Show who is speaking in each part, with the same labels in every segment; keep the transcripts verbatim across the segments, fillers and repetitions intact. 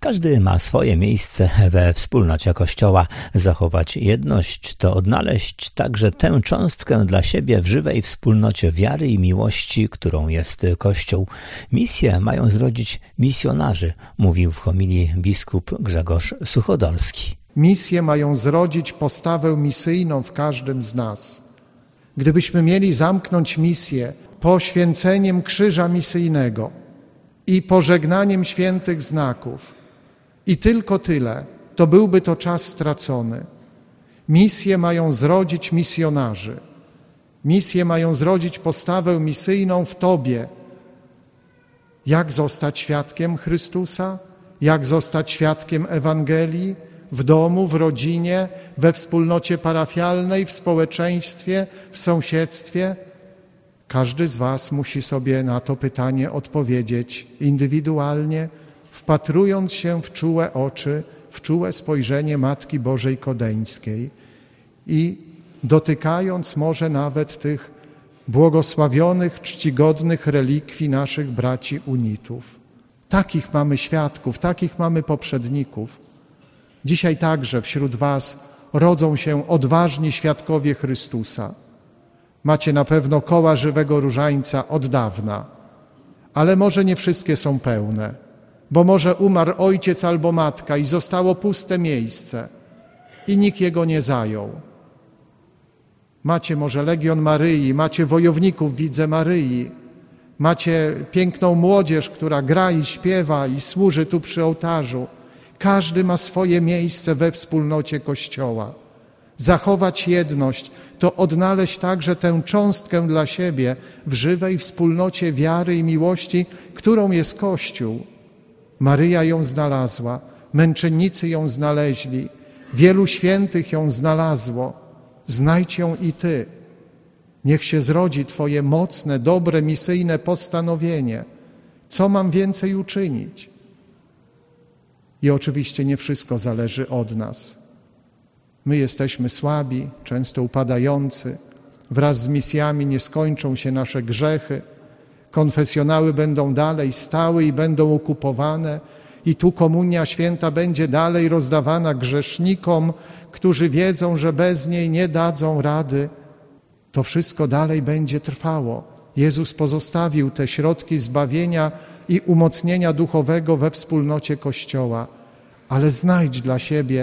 Speaker 1: Każdy ma swoje miejsce we wspólnocie Kościoła. Zachować jedność to odnaleźć także tę cząstkę dla siebie w żywej wspólnocie wiary i miłości, którą jest Kościół. Misję mają zrodzić misjonarze, mówił w homilii biskup Grzegorz Suchodolski.
Speaker 2: Misje mają zrodzić postawę misyjną w każdym z nas. Gdybyśmy mieli zamknąć misję poświęceniem krzyża misyjnego i pożegnaniem świętych znaków i tylko tyle, to byłby to czas stracony. Misje mają zrodzić misjonarzy. Misje mają zrodzić postawę misyjną w Tobie. Jak zostać świadkiem Chrystusa? Jak zostać świadkiem Ewangelii? W domu, w rodzinie, we wspólnocie parafialnej, w społeczeństwie, w sąsiedztwie? Każdy z was musi sobie na to pytanie odpowiedzieć indywidualnie, wpatrując się w czułe oczy, w czułe spojrzenie Matki Bożej Kodeńskiej i dotykając może nawet tych błogosławionych, czcigodnych relikwii naszych braci unitów. Takich mamy świadków, takich mamy poprzedników. Dzisiaj także wśród was rodzą się odważni świadkowie Chrystusa. Macie na pewno koła żywego różańca od dawna, ale może nie wszystkie są pełne, bo może umarł ojciec albo matka i zostało puste miejsce i nikt jego nie zajął. Macie może Legion Maryi, macie wojowników Widze Maryi, macie piękną młodzież, która gra i śpiewa i służy tu przy ołtarzu. Każdy ma swoje miejsce we wspólnocie Kościoła. Zachować jedność to odnaleźć także tę cząstkę dla siebie w żywej wspólnocie wiary i miłości, którą jest Kościół. Maryja ją znalazła, męczennicy ją znaleźli, wielu świętych ją znalazło. Znajdź ją i Ty. Niech się zrodzi Twoje mocne, dobre, misyjne postanowienie. Co mam więcej uczynić? I oczywiście nie wszystko zależy od nas. My jesteśmy słabi, często upadający. Wraz z misjami nie skończą się nasze grzechy. Konfesjonały będą dalej stały i będą okupowane. I tu komunia święta będzie dalej rozdawana grzesznikom, którzy wiedzą, że bez niej nie dadzą rady. To wszystko dalej będzie trwało. Jezus pozostawił te środki zbawienia i umocnienia duchowego we wspólnocie Kościoła. Ale znajdź dla siebie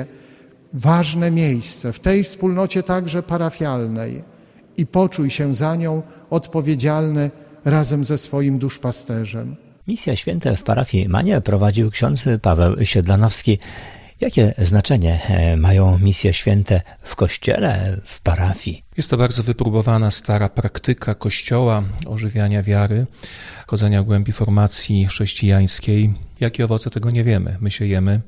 Speaker 2: ważne miejsce w tej wspólnocie także parafialnej i poczuj się za nią odpowiedzialny razem ze swoim duszpasterzem.
Speaker 1: Misja święte w parafii Manie prowadził ksiądz Paweł Siedlanowski. Jakie znaczenie mają misje święte w Kościele, w parafii?
Speaker 3: Jest to bardzo wypróbowana, stara praktyka Kościoła, ożywiania wiary, chodzenia w głębi formacji chrześcijańskiej. Jakie owoce tego nie wiemy, my siejemy.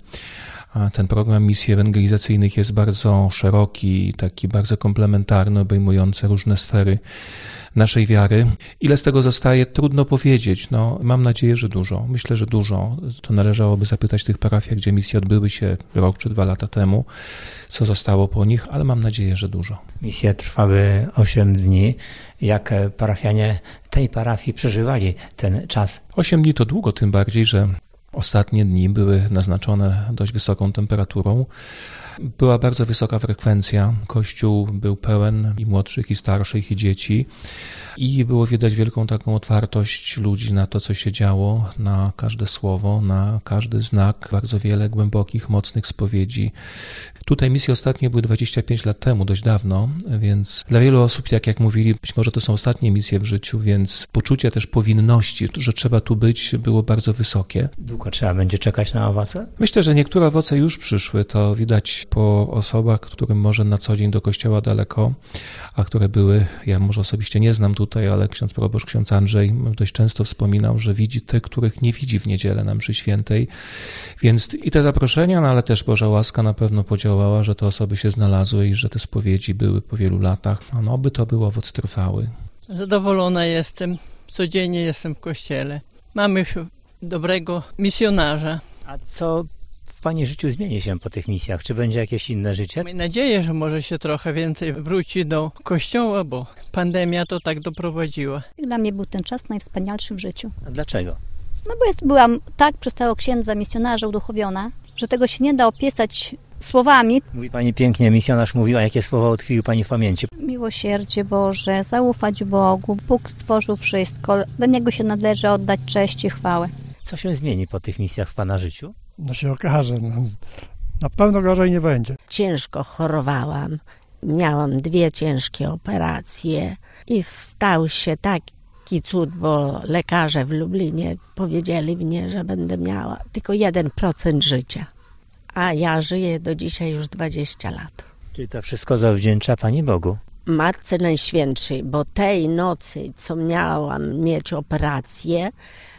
Speaker 3: A ten program misji ewangelizacyjnych jest bardzo szeroki, taki bardzo komplementarny, obejmujący różne sfery naszej wiary. Ile z tego zostaje, trudno powiedzieć. No, mam nadzieję, że dużo. Myślę, że dużo. To należałoby zapytać tych parafiach, gdzie misje odbyły się rok czy dwa lata temu, co zostało po nich, ale mam nadzieję, że dużo.
Speaker 1: Misje trwały osiem dni. Jak parafianie tej parafii przeżywali ten czas?
Speaker 3: Osiem dni to długo, tym bardziej, że ostatnie dni były naznaczone dość wysoką temperaturą. Była bardzo wysoka frekwencja. Kościół był pełen i młodszych, i starszych, i dzieci. I było widać wielką taką otwartość ludzi na to, co się działo, na każde słowo, na każdy znak. Bardzo wiele głębokich, mocnych spowiedzi. Tutaj misje ostatnie były dwadzieścia pięć lat temu, dość dawno, więc dla wielu osób, jak jak mówili, być może to są ostatnie misje w życiu, więc poczucie też powinności, że trzeba tu być, było bardzo wysokie.
Speaker 1: Długo trzeba będzie czekać na owoce?
Speaker 3: Myślę, że niektóre owoce już przyszły. To widać po osobach, którym może na co dzień do kościoła daleko, a które były, ja może osobiście nie znam tutaj, ale ksiądz proboszcz, ksiądz Andrzej dość często wspominał, że widzi tych, których nie widzi w niedzielę na mszy świętej. Więc i te zaproszenia, no ale też Boża łaska na pewno podziałała, że te osoby się znalazły i że te spowiedzi były po wielu latach. No, by to był owoc trwały.
Speaker 4: Zadowolona jestem. Codziennie jestem w kościele. Mamy dobrego misjonarza.
Speaker 1: A co w Pani życiu zmieni się po tych misjach? Czy będzie jakieś inne życie?
Speaker 4: Mam nadzieję, że może się trochę więcej wróci do kościoła, bo pandemia to tak doprowadziła.
Speaker 5: Dla mnie był ten czas najwspanialszy w życiu.
Speaker 1: A dlaczego?
Speaker 5: No bo jest, byłam tak przez tego księdza misjonarza uduchowiona, że tego się nie da opisać słowami.
Speaker 1: Mówi pani pięknie, misjonarz mówiła, jakie słowa utkwiły pani w pamięci.
Speaker 5: Miłosierdzie Boże, zaufać Bogu, Bóg stworzył wszystko, do Niego się należy oddać cześć i chwałę.
Speaker 1: Co się zmieni po tych misjach w pana życiu?
Speaker 6: No się okaże, no. Na pewno gorzej nie będzie.
Speaker 7: Ciężko chorowałam, miałam dwie ciężkie operacje i stał się taki cud, bo lekarze w Lublinie powiedzieli mnie, że będę miała tylko jeden procent życia. A ja żyję do dzisiaj już dwadzieścia lat.
Speaker 1: Czyli to wszystko zawdzięcza pani Bogu?
Speaker 7: Matce Najświętszej, bo tej nocy, co miałam mieć operację,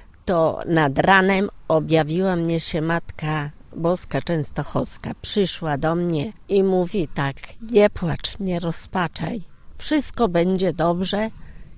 Speaker 7: to nad ranem objawiła mnie się Matka Boska Częstochowska. Przyszła do mnie i mówi tak: nie płacz, nie rozpaczaj, wszystko będzie dobrze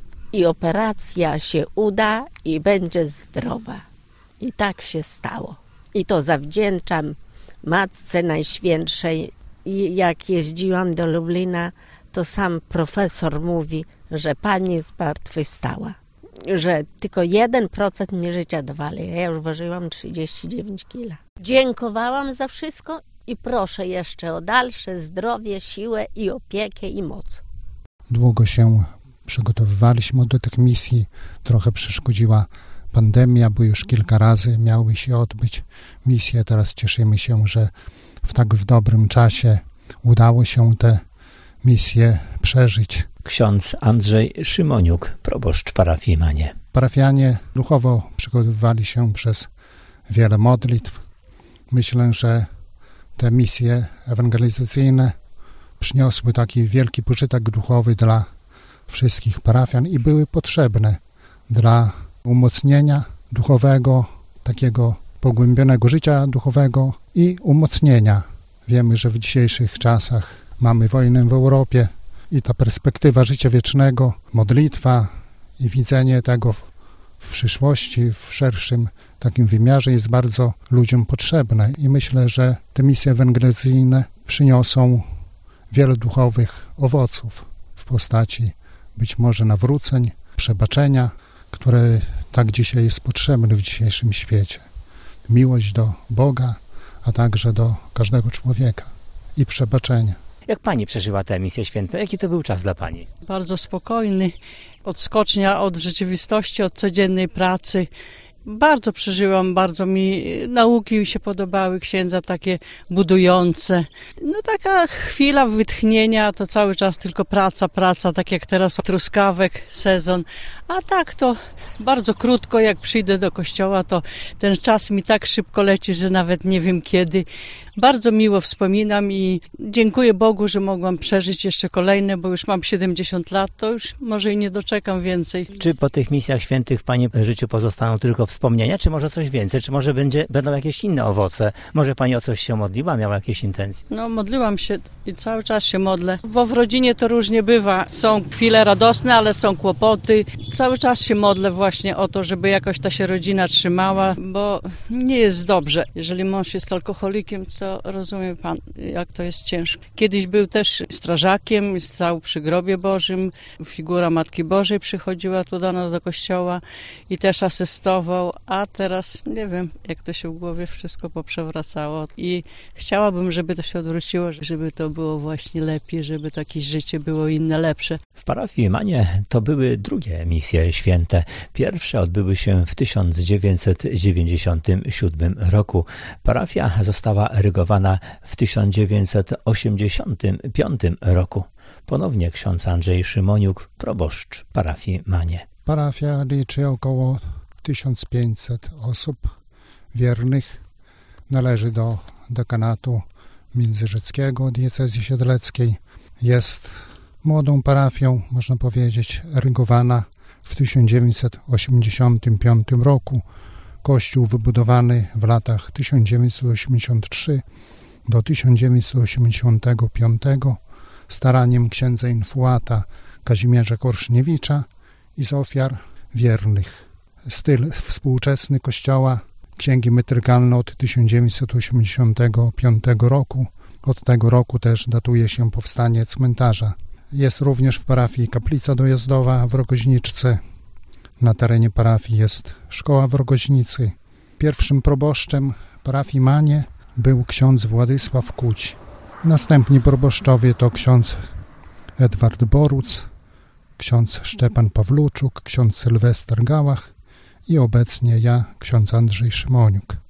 Speaker 7: i operacja się uda i będzie zdrowa. I tak się stało. I to zawdzięczam Matce Najświętszej. I jak jeździłam do Lublina, to sam profesor mówi, że pani zmartwychwstała. Że tylko jeden procent mi życia dawali. Ja już ważyłam trzydzieści dziewięć kilo. Dziękowałam za wszystko i proszę jeszcze o dalsze zdrowie, siłę i opiekę i moc.
Speaker 8: Długo się przygotowywaliśmy do tych misji. Trochę przeszkodziła pandemia, bo już kilka razy miały się odbyć misje. Teraz cieszymy się, że w tak w dobrym czasie udało się te misje przeżyć.
Speaker 1: Ksiądz Andrzej Szymoniuk, proboszcz parafii Manie.
Speaker 8: Parafianie duchowo przygotowywali się przez wiele modlitw. Myślę, że te misje ewangelizacyjne przyniosły taki wielki pożytek duchowy dla wszystkich parafian i były potrzebne dla umocnienia duchowego, takiego pogłębionego życia duchowego i umocnienia. Wiemy, że w dzisiejszych czasach mamy wojnę w Europie i ta perspektywa życia wiecznego, modlitwa i widzenie tego w, w przyszłości, w szerszym takim wymiarze jest bardzo ludziom potrzebne i myślę, że te misje ewangelizacyjne przyniosą wiele duchowych owoców w postaci być może nawróceń, przebaczenia, które tak dzisiaj jest potrzebne w dzisiejszym świecie. Miłość do Boga, a także do każdego człowieka i przebaczenie.
Speaker 1: Jak pani przeżyła tę misję świętą? Jaki to był czas dla pani?
Speaker 4: Bardzo spokojny, odskocznia od rzeczywistości, od codziennej pracy. Bardzo przeżyłam, bardzo mi nauki się podobały księdza, takie budujące. No taka chwila wytchnienia, to cały czas tylko praca, praca, tak jak teraz truskawek, sezon. A tak to bardzo krótko, jak przyjdę do kościoła, to ten czas mi tak szybko leci, że nawet nie wiem kiedy. Bardzo miło wspominam i dziękuję Bogu, że mogłam przeżyć jeszcze kolejne, bo już mam siedemdziesiąt lat, to już może i nie doczekam więcej.
Speaker 1: Czy po tych misjach świętych w pani życiu pozostaną tylko wspomnienia, czy może coś więcej? Czy może będzie, będą jakieś inne owoce? Może pani o coś się modliła, miała jakieś intencje?
Speaker 4: No modliłam się i cały czas się modlę, bo w rodzinie to różnie bywa. Są chwile radosne, ale są kłopoty. Cały czas się modlę właśnie o to, żeby jakoś ta się rodzina trzymała, bo nie jest dobrze. Jeżeli mąż jest alkoholikiem, to rozumie pan, jak to jest ciężko. Kiedyś był też strażakiem, stał przy grobie Bożym. Figura Matki Bożej przychodziła tu do nas do kościoła i też asystował, a teraz nie wiem, jak to się w głowie wszystko poprzewracało. I chciałabym, żeby to się odwróciło, żeby to było właśnie lepiej, żeby takie życie było inne, lepsze.
Speaker 1: W parafii Manie to były drugie misje święte. Pierwsze odbyły się w tysiąc dziewięćset dziewięćdziesiątym siódmym roku. Parafia została erygowana w tysiąc dziewięćset osiemdziesiątym piątym roku. Ponownie ksiądz Andrzej Szymoniuk, proboszcz parafii Manie.
Speaker 8: Parafia liczy około tysiąc pięćset osób wiernych. Należy do dekanatu międzyrzeckiego diecezji siedleckiej. Jest młodą parafią, można powiedzieć, erygowana w tysiąc dziewięćset osiemdziesiątym piątym roku. Kościół wybudowany w latach tysiąc dziewięćset osiemdziesiątym trzecim do tysiąc dziewięćset osiemdziesiątego piątego staraniem księdza infuata Kazimierza Korszniewicza i z ofiar wiernych. Styl współczesny kościoła, księgi metrykalne od tysiąc dziewięćset osiemdziesiątego piątego roku. Od tego roku też datuje się powstanie cmentarza. Jest również w parafii kaplica dojazdowa w Rogoźniczce. na terenie parafii jest szkoła w Rogoźnicy. Pierwszym proboszczem parafii Manie był ksiądz Władysław Kuć. Następni proboszczowie to ksiądz Edward Boruc, ksiądz Szczepan Pawluczuk, ksiądz Sylwester Gałach i obecnie ja, ksiądz Andrzej Szymoniuk.